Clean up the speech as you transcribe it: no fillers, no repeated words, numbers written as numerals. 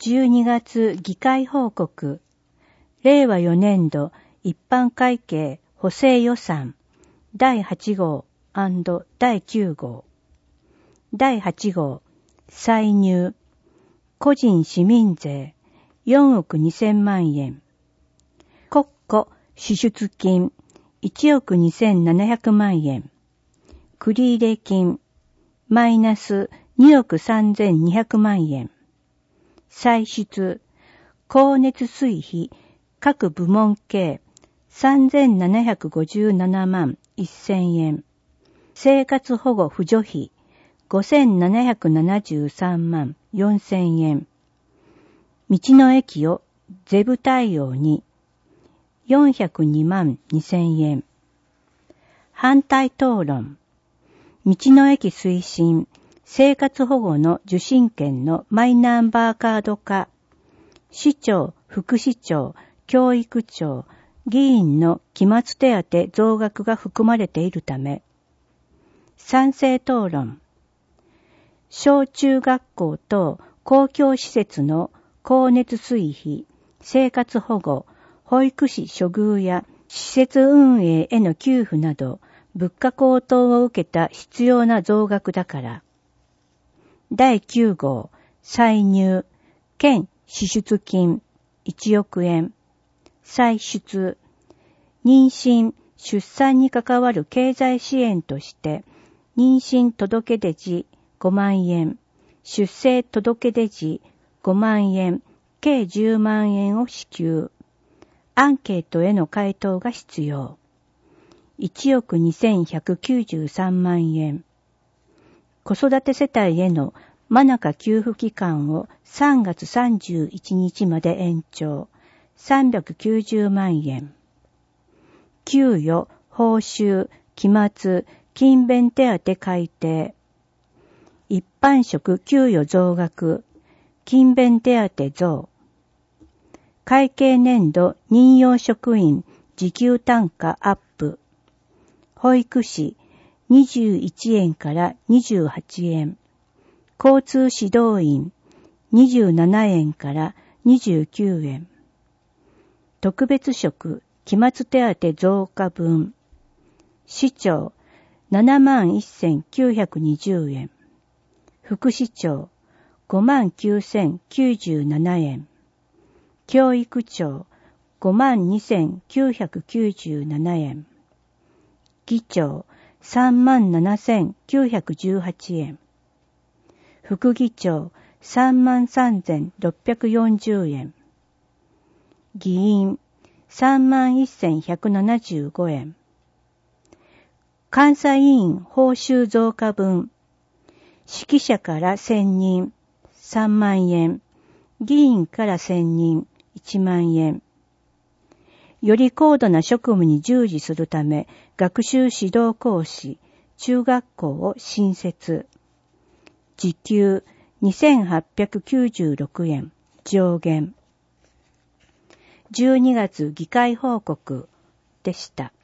12月議会報告。令和4年度一般会計補正予算第8号&第9号。第8号、歳入。個人市民税4億2000万円。国庫支出金1億2700万円。繰入金マイナス2億3200万円。歳出、光熱水費各部門計3757万1000円。生活保護扶助費5773万4000円。道の駅をゼブ対応に402万2000円。反対討論。道の駅推進、生活保護の受信券のマイナンバーカード化。市長、副市長、教育長、議員の期末手当増額が含まれているため。賛成討論。小中学校等公共施設の光熱水費、生活保護、保育士処遇や施設運営への給付など、物価高騰を受けた必要な増額だから。第9号、歳入、県支出金1億円。歳出、妊娠、出産に関わる経済支援として、妊娠届出時5万円、出生届出時5万円、計10万円を支給。アンケートへの回答が必要。1億2193万円。子育て世帯への真中給付期間を3月31日まで延長。390万円。給与、報酬、期末、勤勉手当改定。一般職給与増額。勤勉手当増。会計年度任用職員時給単価アップ。保育士21円から28円。交通指導員27円から29円。特別職期末手当増加分。市長71,920円。副市長59,097円。教育長52,997円。議長37,918円。副議長33,640円。議員31,175円。監査委員報酬増加分。識者から選任3万円。議員から選任1万円。より高度な職務に従事するため、学習指導講師、中学校を新設。時給2,896円、上限。12月議会報告でした。